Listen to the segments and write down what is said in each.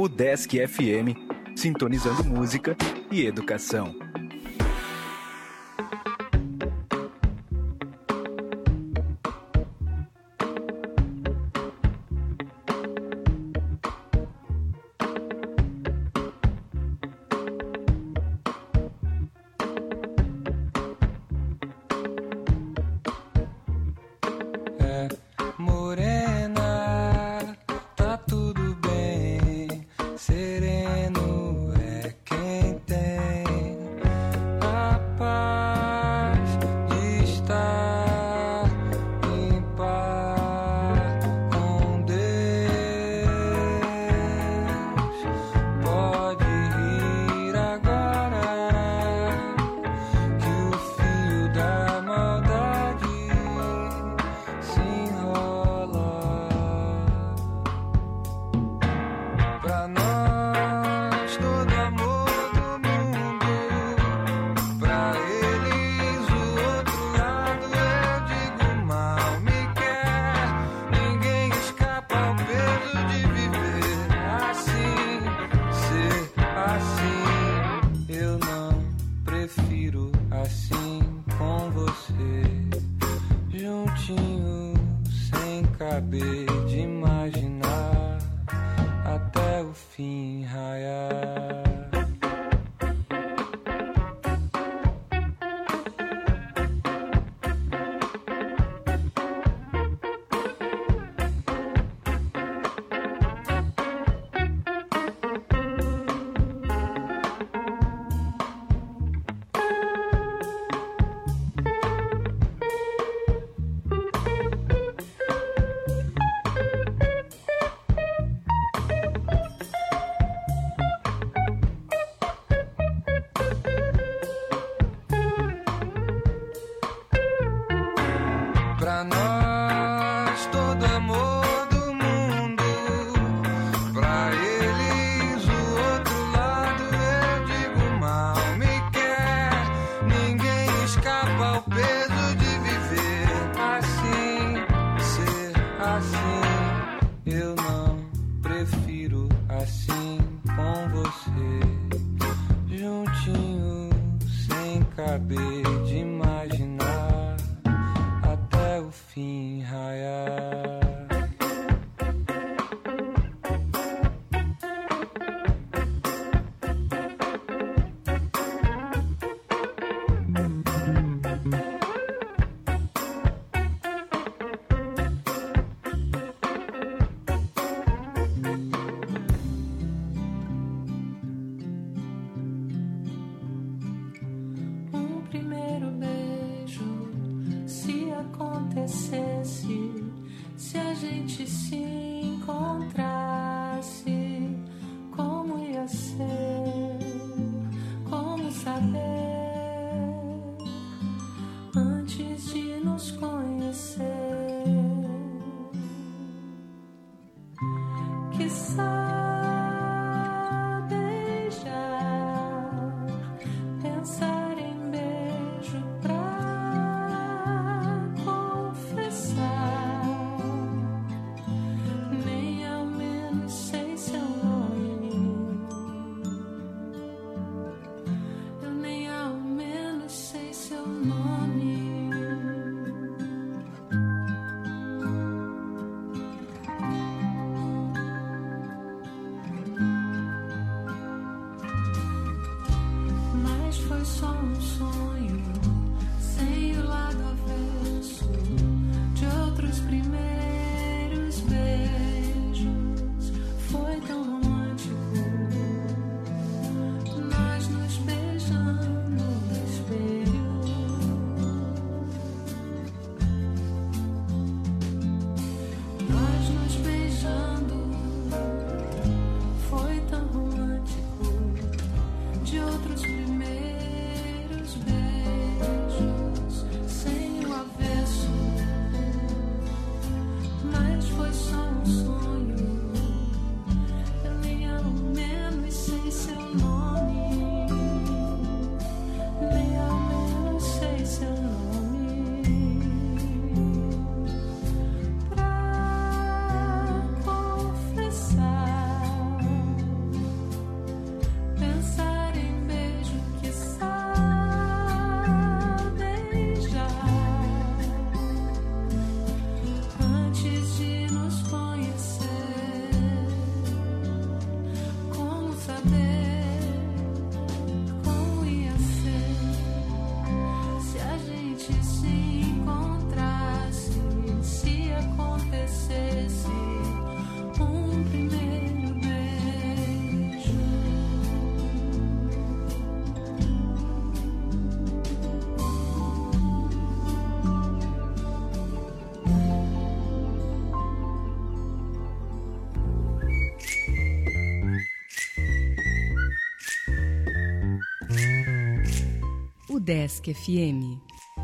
Udesc FM, sintonizando música e educação. De outros primeiros beijos. Desk FM.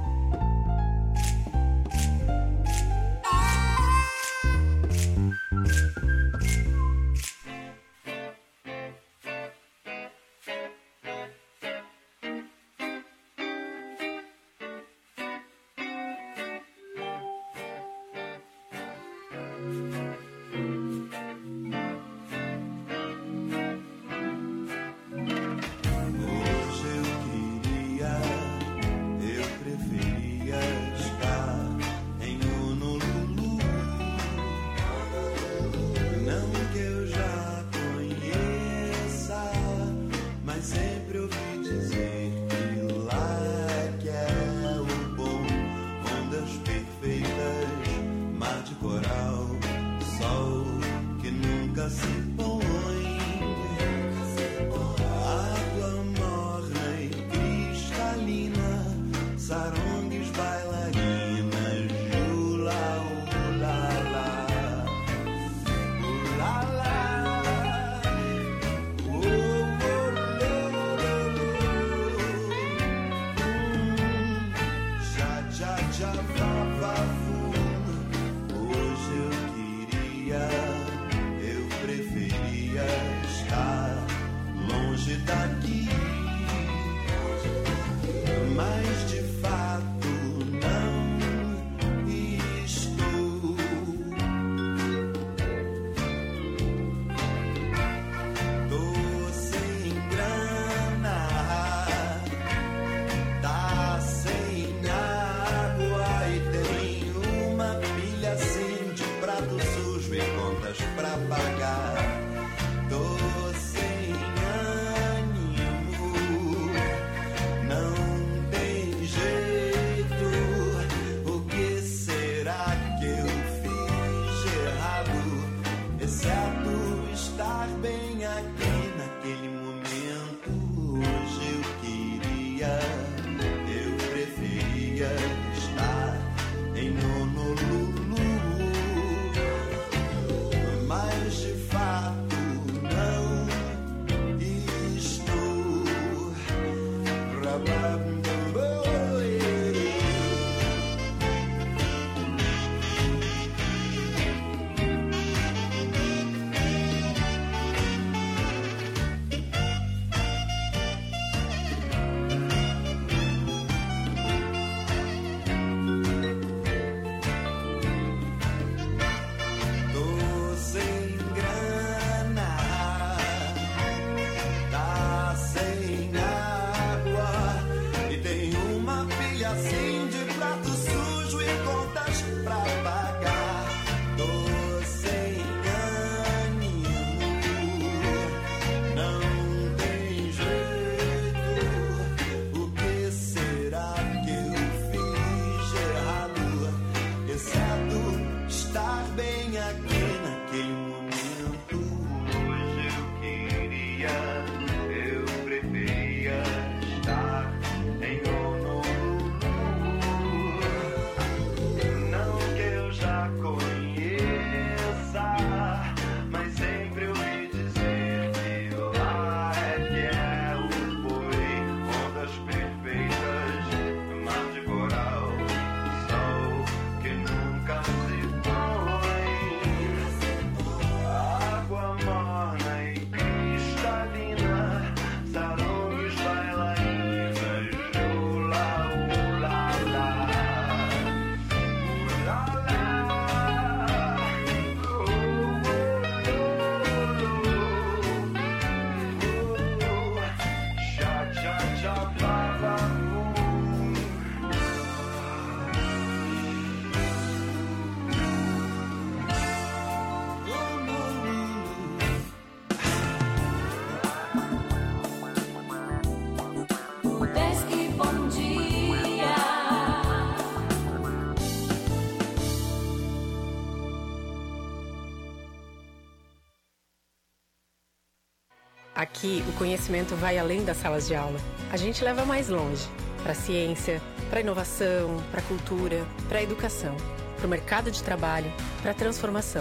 Aqui, o conhecimento vai além das salas de aula. A gente leva mais longe, para a ciência, para a inovação, para a cultura, para a educação, para o mercado de trabalho, para a transformação.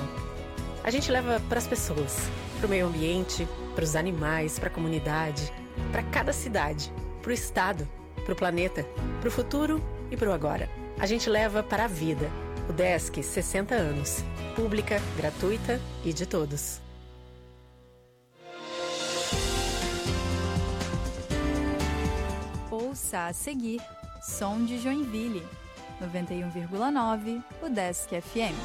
A gente leva para as pessoas, para o meio ambiente, para os animais, para a comunidade, para cada cidade, para o estado, pro planeta, pro futuro e pro agora. A gente leva para a vida. UDESC 60 anos. Pública, gratuita e de todos. Ouça a seguir Som de Joinville, 91,9 UDESC FM.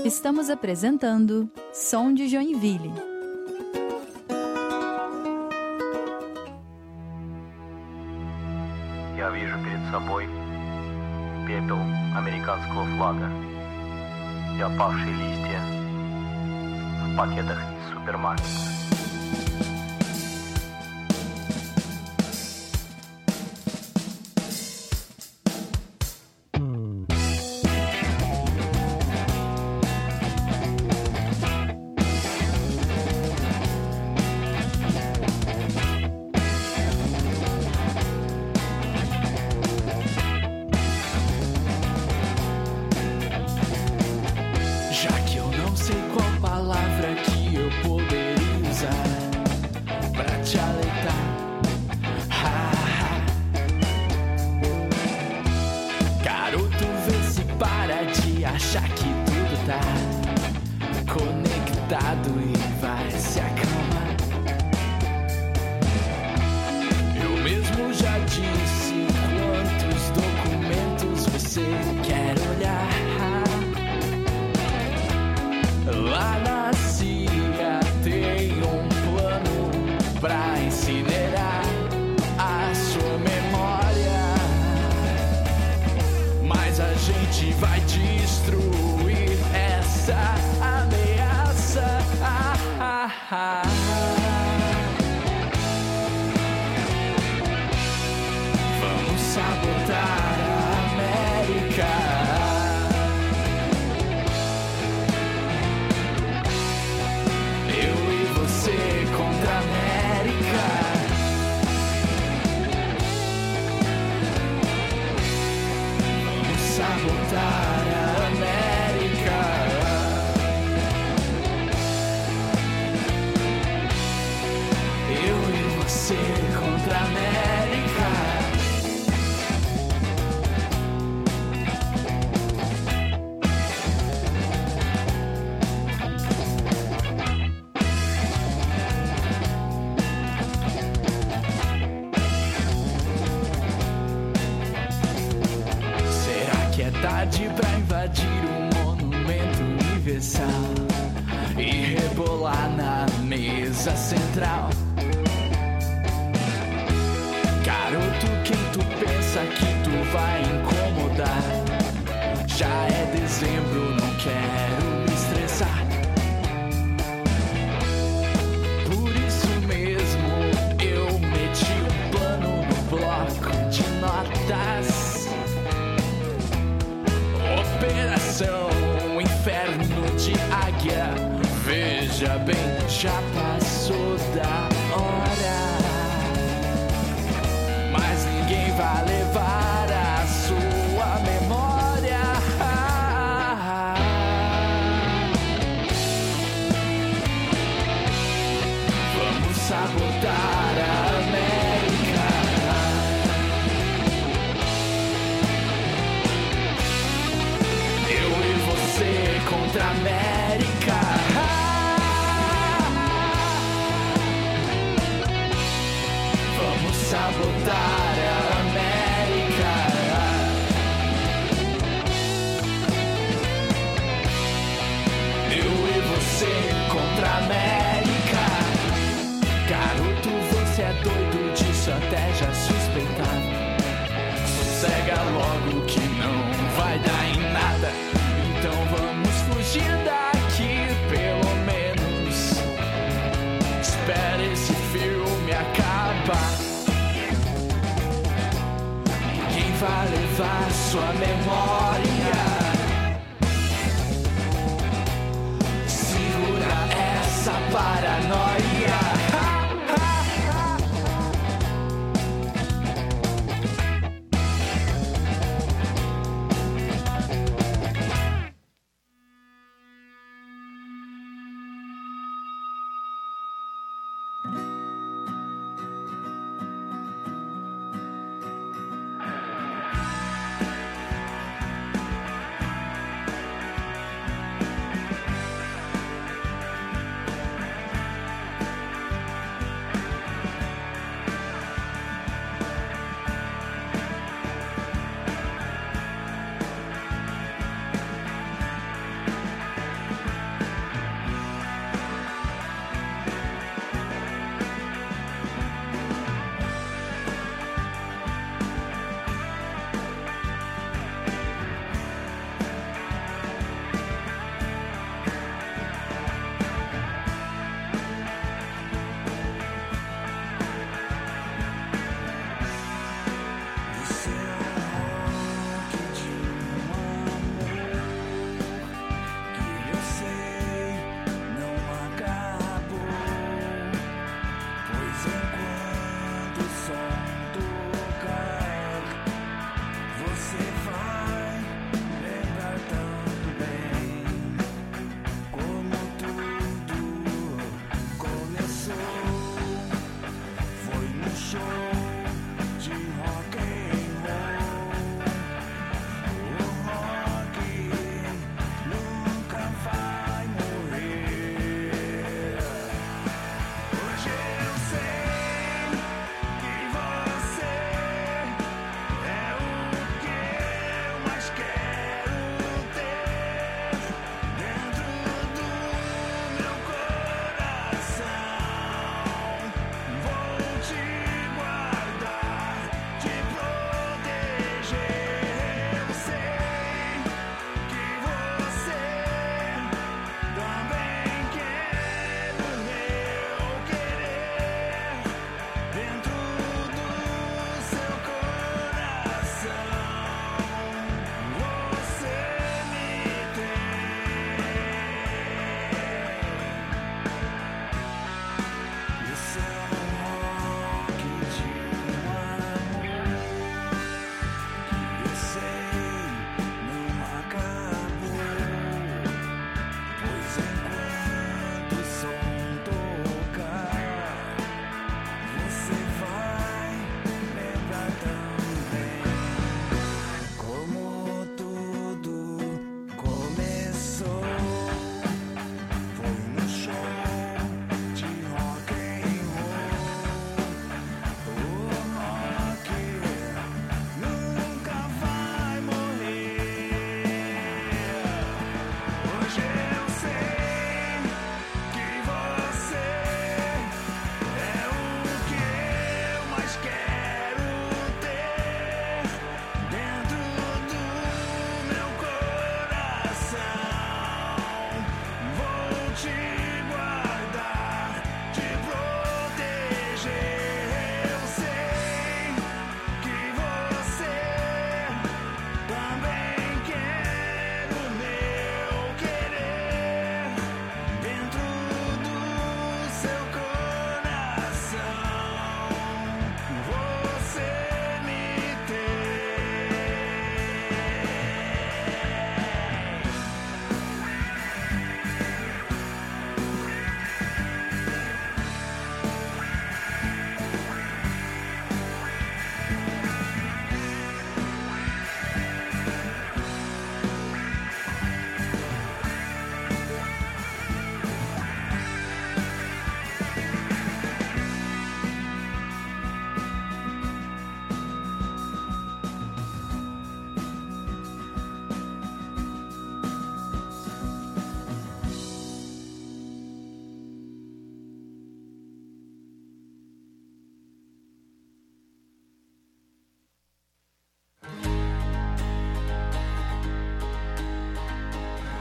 Estamos apresentando Som de Joinville. Я вижу перед собой пепел американского флага и опавшие листья в пакетах из супермаркета. Achar que tudo tá conectado e vai se acalmar. Eu mesmo já disse quantos documentos você quer olhar. Lá na CIA tem um plano pra incinerar a sua memória, mas a gente vai destruir essa ameaça. Vamos sabotar a América. Eu e você contra a América. Vamos sabotar a América. Eu e você contra a América. Será que é tarde pra invadir o monumento universal e rebolar na mesa central? Garoto, quem tu pensa que tu vai incomodar? Já é dezembro, não quero me estressar. Por isso mesmo eu meti um plano no bloco de notas. Operação Inferno de Águia. Veja bem, já passou da hora, mas ninguém vai levar a sua memória. Vamos sabotar a América. Eu e você contra a América. Vamos sabotar a América. Eu e você contra a América. Garoto, você é doido disso até já suspeitava. Sossega logo que não vai dar em nada. Então vamos fugir daqui, pelo menos. Espera esse filme acabar. Ninguém vai levar sua memória. Segura essa paranoia.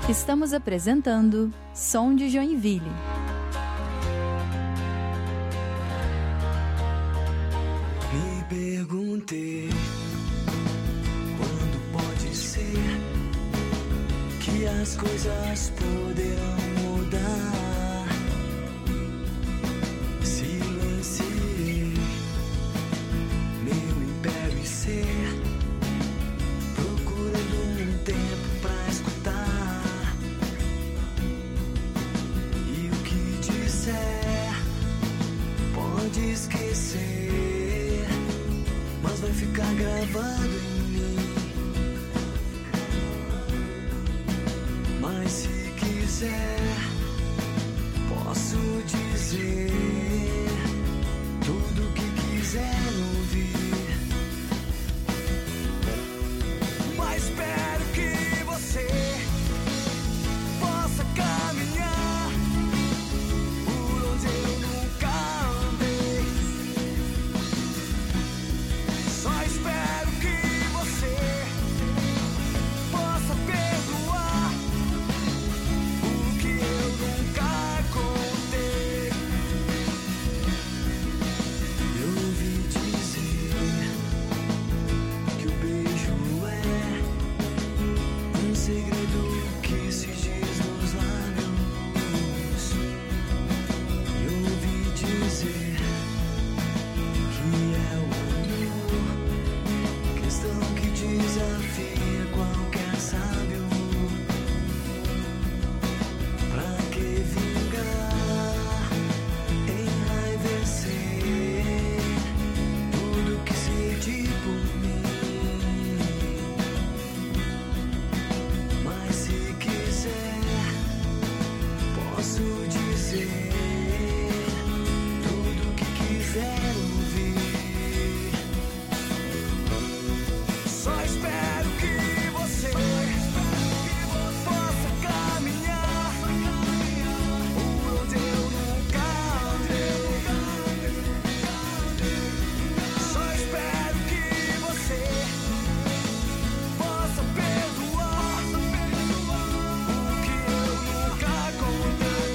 Estamos apresentando Som de Joinville. Me perguntei quando pode ser que as coisas poderão mudar. Silenciei meu império e ser, procurando um tempo pra escutar. E o que disser pode esquecer, mas vai ficar gravado em mim. Mas se quiser, posso dizer tudo o que quiser ouvir. Mas espero que você possa caminhar por onde eu nunca andei. Só espero que você possa perdoar o que eu nunca contei. Eu ouvi dizer que o beijo é um segredo que se diz nos lábios. Eu ouvi dizer que é o amor, questão que desafia qualquer sábio. Pra que vingar, enraivecer tudo que senti por mim? Mas se quiser, posso dizer tudo que quiser ouvir. Só espero que você possa caminhar por onde eu nunca andei. Só espero que você possa perdoar o que eu nunca contei.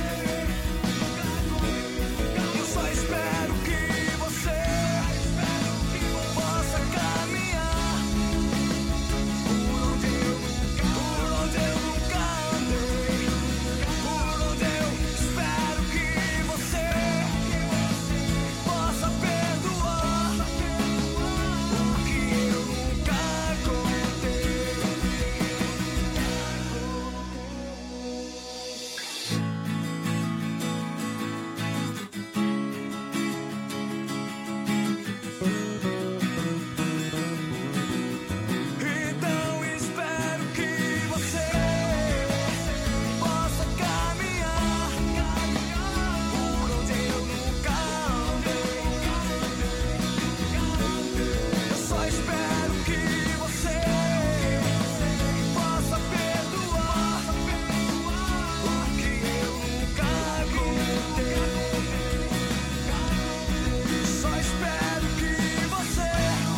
Eu só espero que você possa caminhar por onde eu nunca andei. Por onde eu espero que você possa perdoar o que eu nunca contei. Então espero que você possa caminhar por onde eu nunca andei. Eu só espero que você possa perdoar o que eu nunca contei. Só espero que você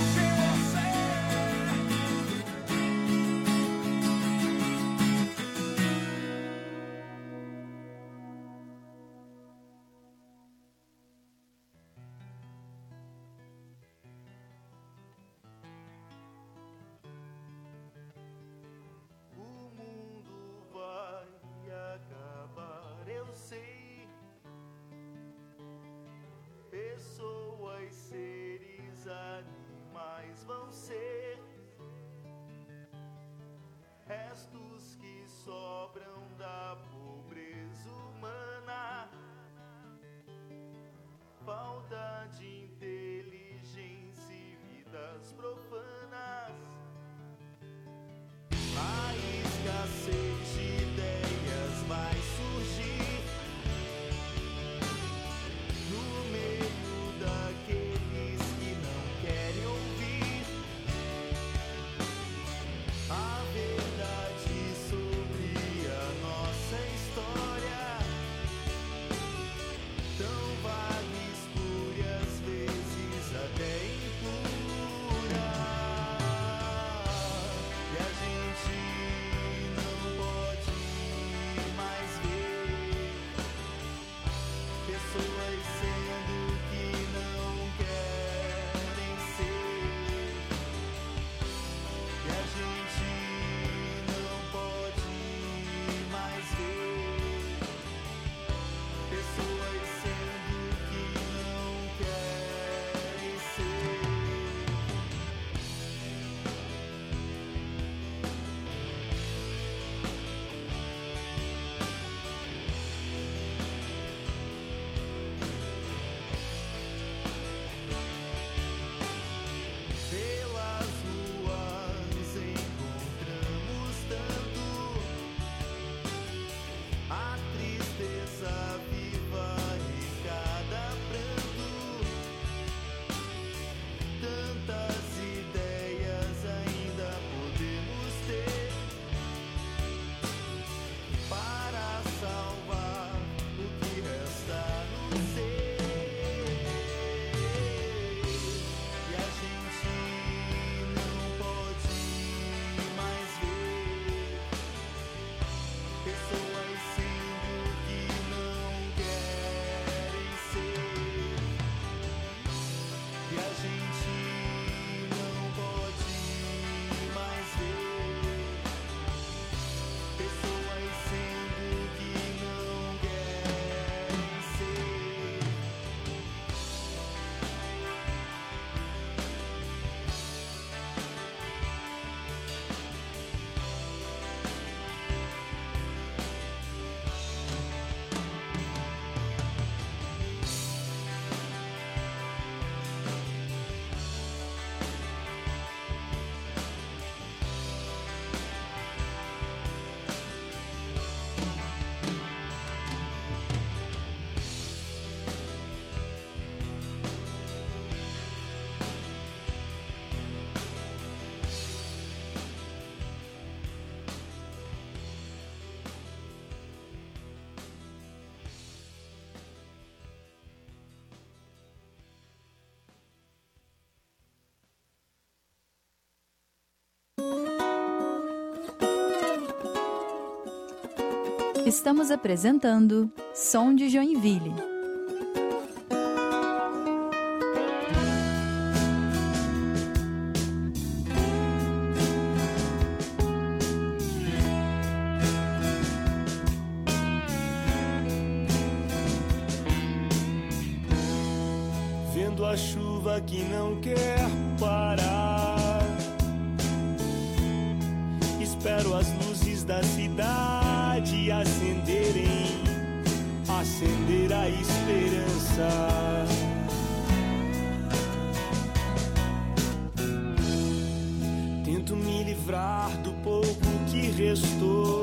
O mundo vai acabar, eu sei. Pessoas, seres, animais vão ser restos que sobram da pobreza humana. Falta de inteligência e vidas profanas. A escassez de ideias vai surgir no meio daqueles que não querem ouvir a verdade sobre a nossa história, tão vaga, escura, às vezes até impura. Estamos apresentando Som de Joinville. Vendo a chuva que não quer parar, espero as luzes da cidade acenderem, acender a esperança. Tento me livrar do pouco que restou,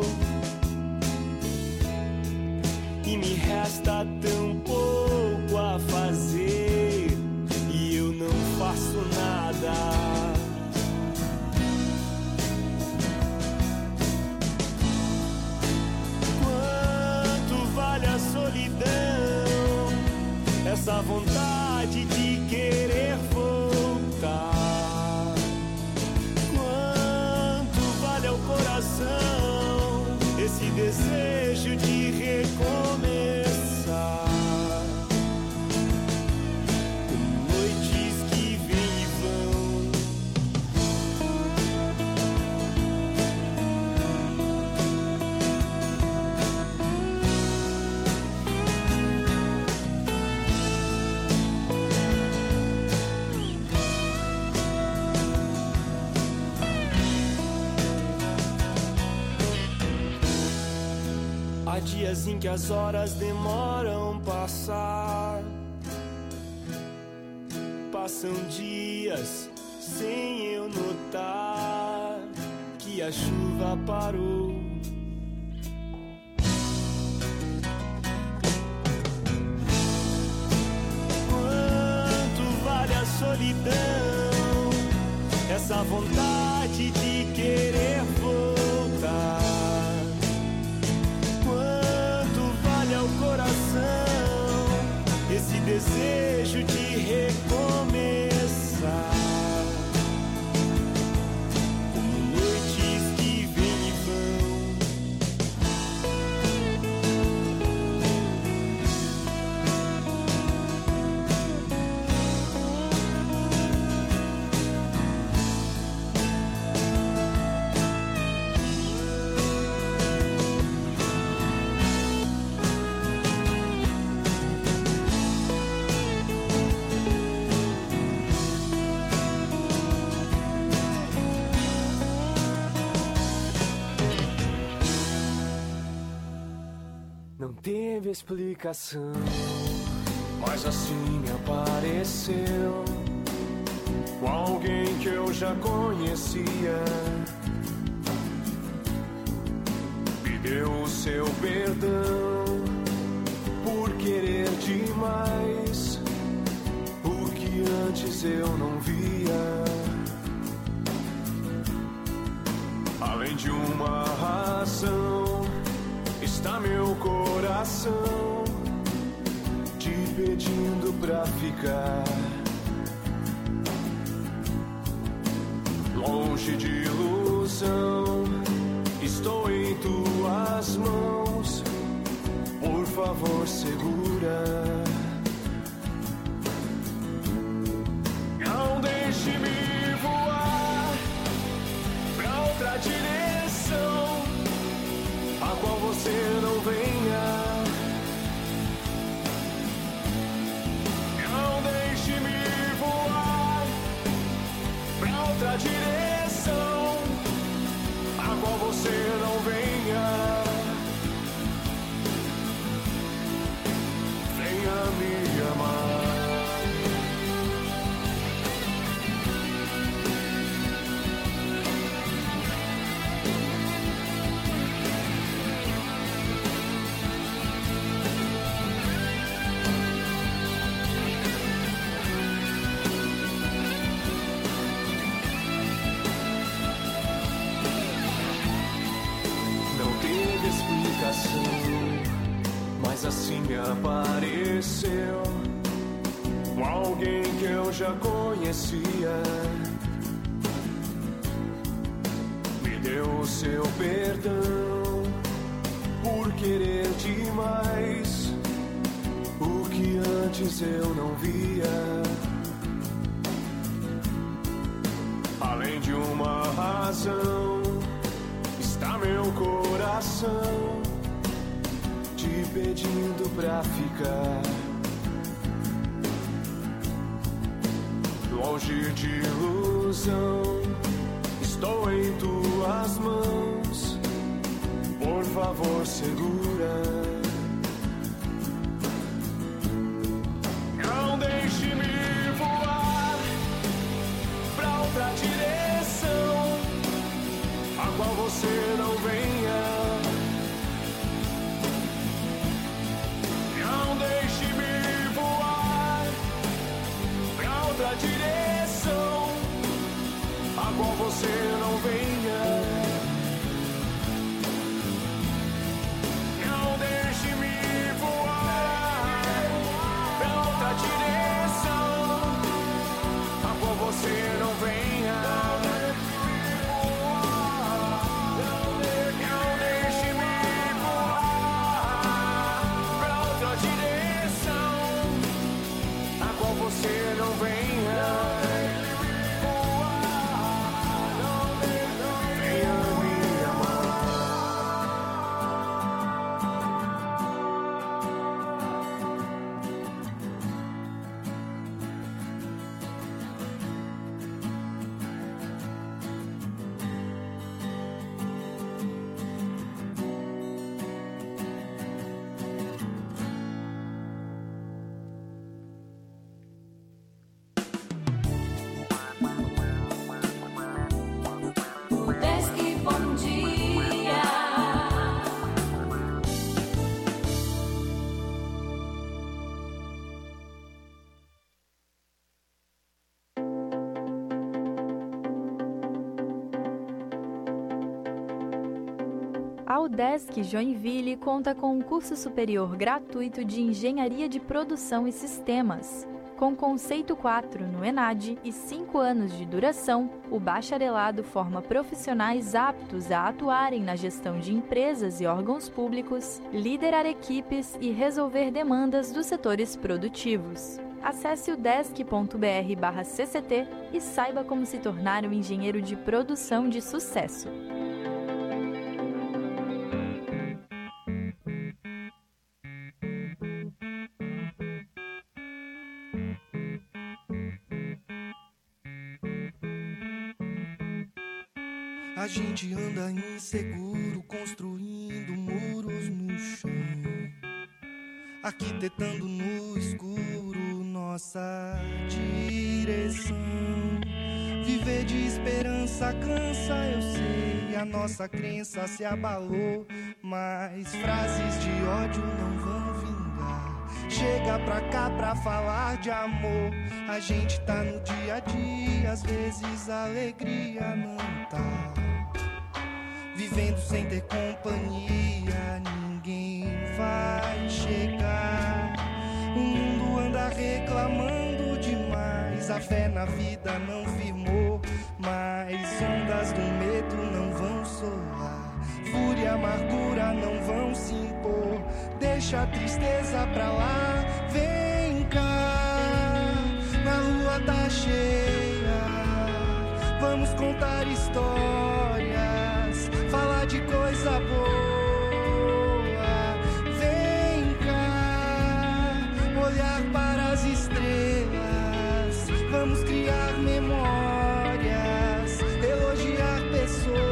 e me resta tão pouco a fazer, e eu não faço nada. Quanto vale a solidão, essa vontade de querer voltar? Quanto vale ao coração esse desejo de recomeçar? Noites que vêm e vão, há dias em que as horas demoram passar. Passam dias sem eu notar que a chuva parou. Quanto vale a solidão, essa vontade de querer voltar? Ao coração esse desejo de recomeçar? Como noites que vêm e não teve explicação, mas assim me apareceu alguém que eu já conhecia. Me deu o seu perdão por querer demais o que antes eu não via. Além de uma razão, está meu coração te pedindo pra ficar. Longe de ilusão, estou em tuas mãos, por favor segura. Não deixe-me voar pra outra direção, a qual você não venha. Não deixe-me voar pra outra direção, a qual você não venha. Venha me amar. Mas assim me apareceu alguém que eu já conhecia. Me deu o seu perdão por querer demais o que antes eu não via. Além de uma razão, está meu coração te pedindo pra ficar. Longe de ilusão, estou em tuas mãos. Por favor, segura. Não deixe-me voar pra outra direção, a qual você não venha. Não deixe-me voar pra outra direção, a qual você não venha. Não deixe-me voar pra outra direção, a qual você não venha. Não deixe-me voar pra outra direção, a qual você não venha. A UDESC Joinville conta com um curso superior gratuito de Engenharia de Produção e Sistemas. Com conceito 4 no ENAD e 5 anos de duração, o bacharelado forma profissionais aptos a atuarem na gestão de empresas e órgãos públicos, liderar equipes e resolver demandas dos setores produtivos. Acesse udesc.br/cct e saiba como se tornar um engenheiro de produção de sucesso. A gente anda inseguro, construindo muros no chão, arquitetando no escuro nossa direção. Viver de esperança cansa, eu sei, a nossa crença se abalou, mas frases de ódio não vão vingar. Chega pra cá pra falar de amor. A gente tá no dia a dia, às vezes a alegria não tá. Vivendo sem ter companhia, ninguém vai chegar. O mundo anda reclamando demais, a fé na vida não firmou, mas ondas do medo não vão soar, fúria e amargura não vão se impor. Deixa a tristeza pra lá, vem cá, na lua tá cheia, vamos contar histórias, falar de coisa boa. Vem cá, olhar para as estrelas, vamos criar memórias, elogiar pessoas.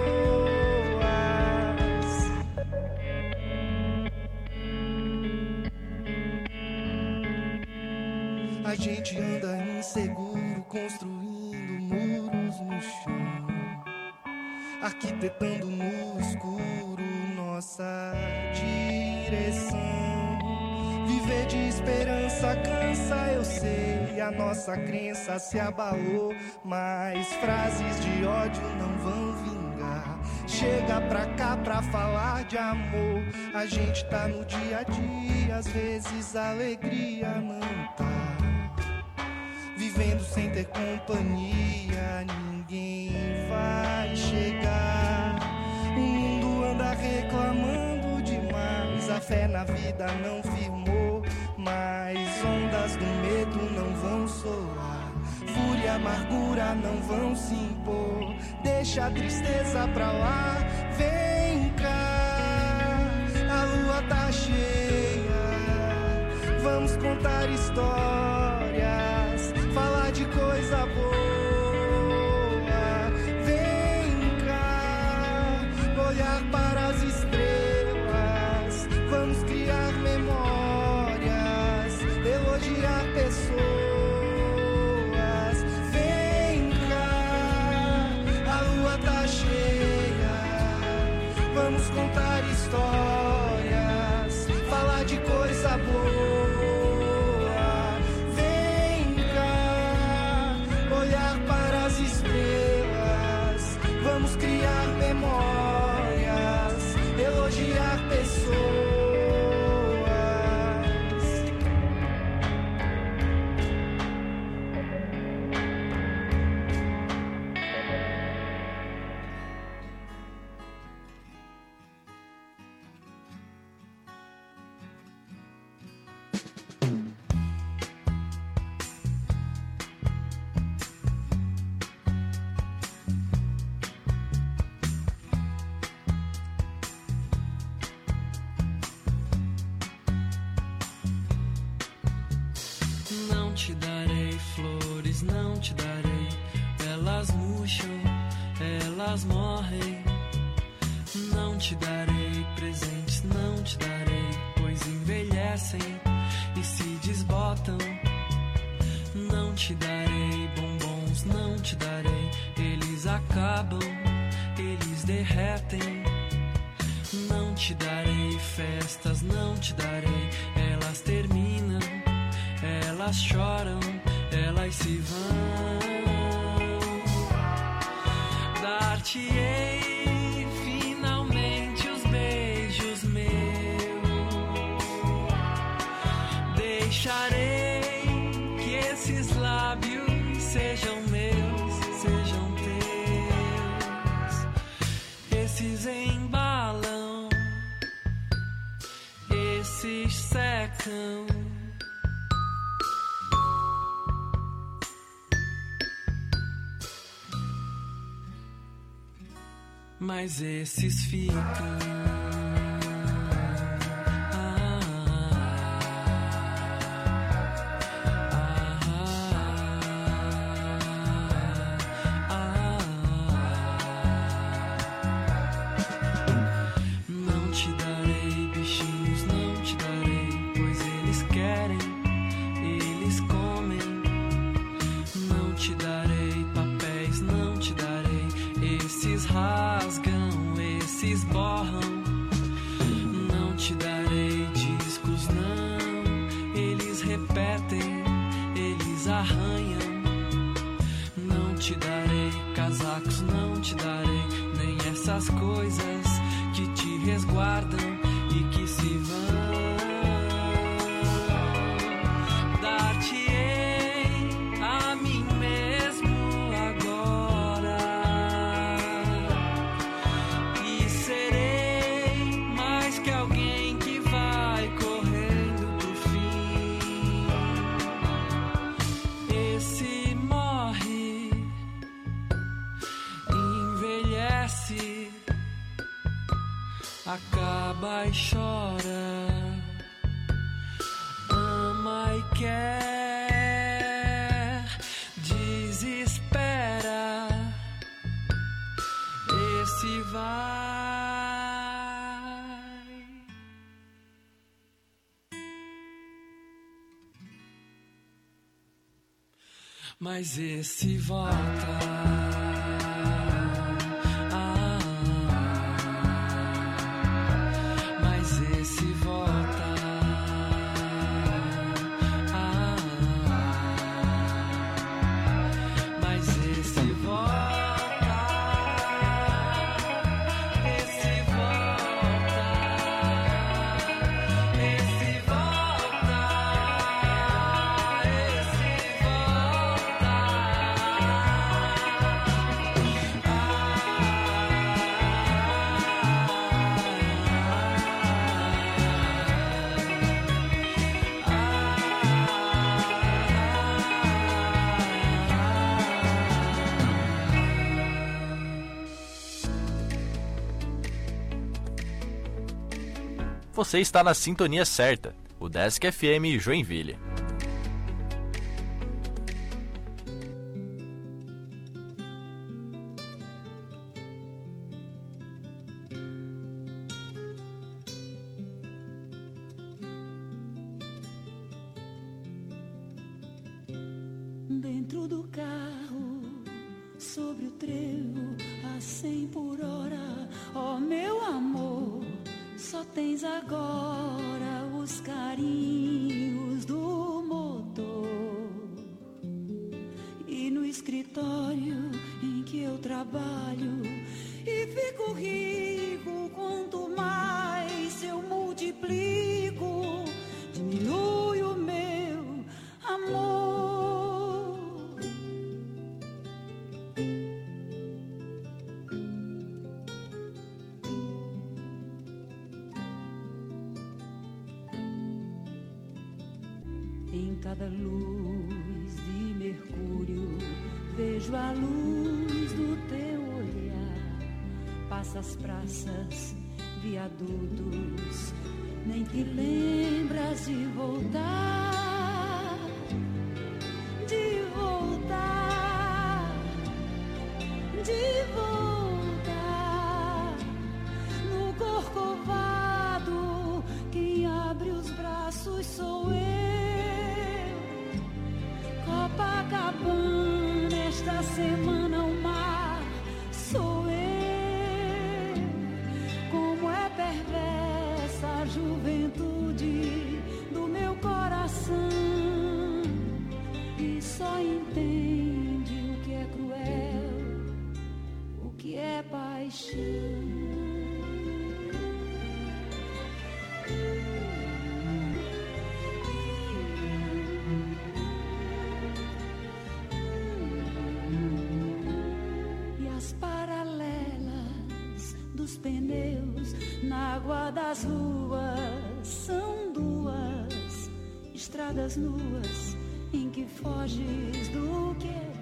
A gente anda inseguro, construindo muros no chão, arquitetando no escuro nossa direção. Viver de esperança cansa, eu sei, a nossa crença se abalou, mas frases de ódio não vão vingar. Chega pra cá pra falar de amor. A gente tá no dia a dia, às vezes a alegria não tá. Vivendo sem ter companhia, ninguém vai chegar. O mundo anda reclamando demais. fé na vida não firmou, mas ondas do medo não vão soar, fúria e amargura não vão se impor. Deixa a tristeza pra lá, vem cá, a lua tá cheia, vamos contar histórias, falar de coisa boa. Olhar para as estrelas, vamos criar memórias, elogiar pessoas. Vem cá, a lua tá cheia, vamos contar histórias, falar de coisa boa. Vem cá, olhar para as estrelas, vamos criar memórias, elogiar pessoas. Não te darei flores, não te darei, elas murcham, elas morrem. Não te darei presentes, não te darei, pois envelhecem e se desbotam. Não te darei bombons, não te darei, eles acabam, eles derretem. Não te darei festas, não te darei, elas terminam, elas choram, elas se vão. Dar-te-ei finalmente os beijos meus. Deixarei que esses lábios sejam meus, sejam teus. Esses embalam, esses secam. Mas esses ficam. Não te darei bichinhos, não te darei, pois eles querem, eles comem. Não te darei papéis, não te darei, esses rasgam, esses borram. Não te darei discos, não, eles repetem, eles arranham. Não te darei casacos, não te darei, nem essas coisas que te resguardam e que se vão. Dar-te-ei a mim mesmo agora, e serei mais que alguém que vai correndo pro fim. Esse morre, envelhece, acaba e chora, ama e quer, desespera, esse vai. Mas esse volta. você está na sintonia certa, o Desk FM Joinville. Dentro do carro, sobre o trevo, a 100 por hora, ó meu amor, só tens agora os carinhos do motor. E no escritório em que eu trabalho, e fico rico quanto mais eu multiplico, diminui o meu amor. Em cada luz de Mercúrio vejo a luz do teu olhar. Passa as praças, viadutos, nem te lembras de voltar, de voltar, de voltar. No Corcovado, quem abre os braços sou eu. Copacabana, esta semana o mar sou eu. Como é perversa a juventude do meu coração, e só entende o que é cruel, o que é paixão. Dos pneus na água das ruas são duas estradas nuas em que foges do que é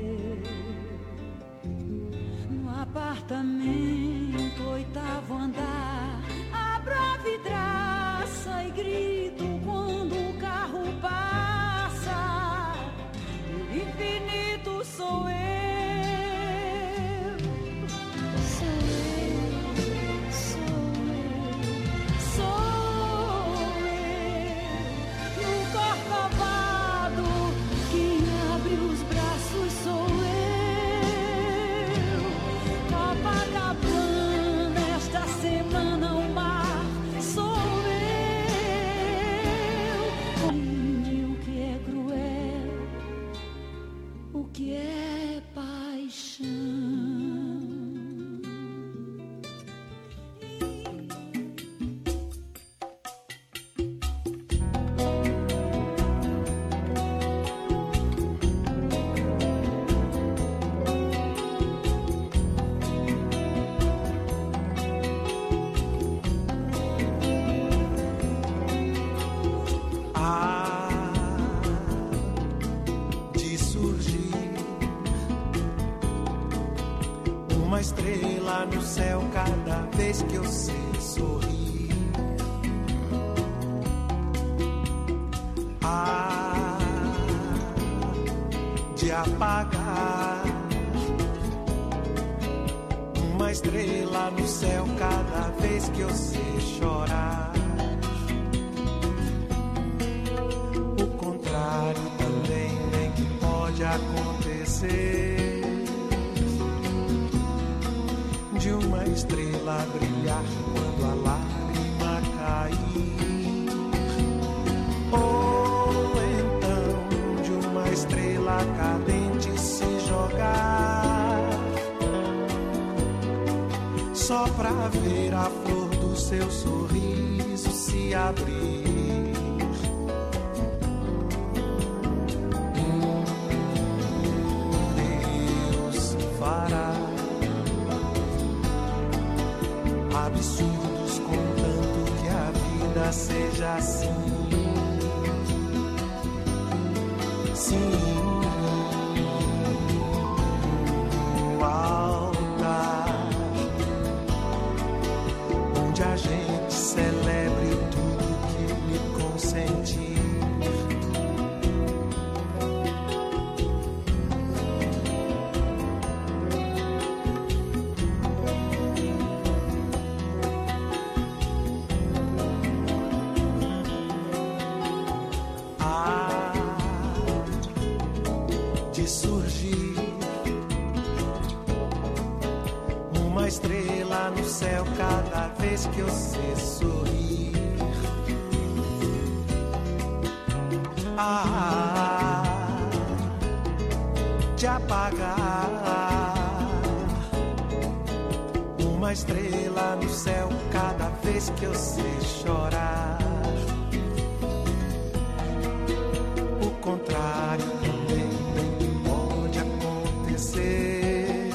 teu. No apartamento, 8º andar, abro a vidraça e grito quando o carro passa. O infinito sou eu. Uma estrela no céu cada vez que eu sei sorrir. De apagar uma estrela no céu cada vez que eu sei chorar. O contrário também nem que pode acontecer. De uma estrela brilhar quando a lágrima cair, ou então de uma estrela cadente se jogar, só pra ver a flor do seu sorriso se abrir. Deus fará absurdos contanto que a vida seja assim. Sim, no altar onde a gente celebre surgir. Uma estrela no céu cada vez que você sorrir. Te apagar. Uma estrela no céu cada vez que você chorar. O contrário também pode acontecer.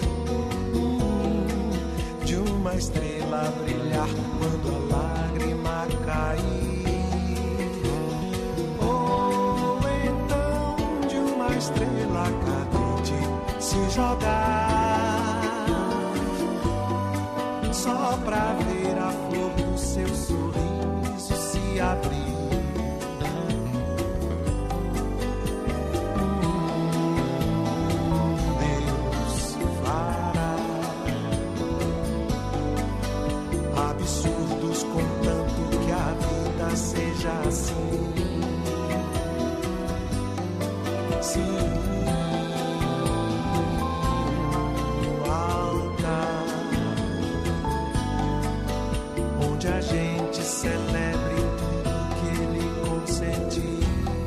De uma estrela brilhar quando a lágrima cair. Ou então de uma estrela cadente se jogar. Só pra ver a flor do seu sorriso se abrir. Deus fará absurdos contanto que a vida seja assim. Sim. Onde a gente celebre tudo que ele consentiu.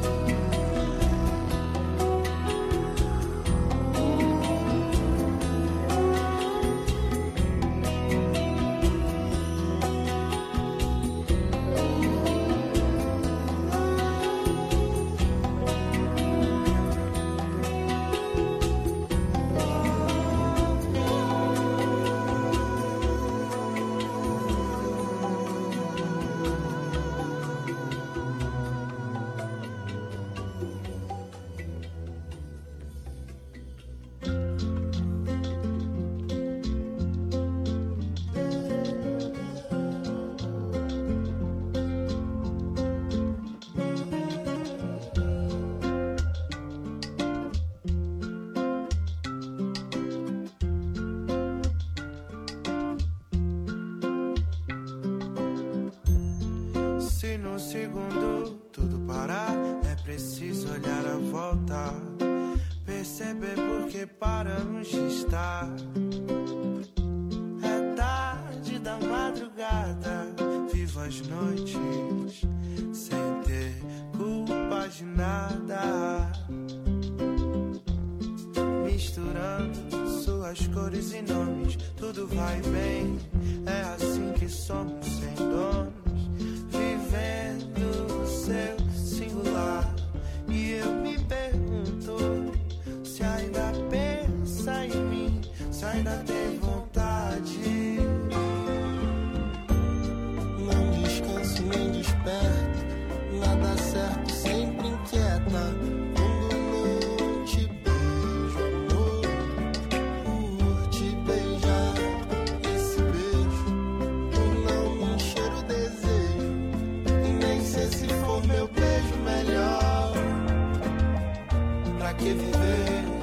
Se num segundo tudo parar, é preciso olhar à volta, perceber por que paramos de estar. É tarde da madrugada, vivo as noites sem ter culpa de nada. Misturando suas cores e nomes, tudo vai bem, é assim que somos sem donos. Vivendo o seu singular. E eu me pergunto se ainda pensa em mim, se ainda tem vontade. Não descanso nem desperto, nada certo sempre inquieta. Quando não te beijo, amor, por te beijar. Esse beijo por não me encher o desejo. Se for meu beijo melhor, pra que viver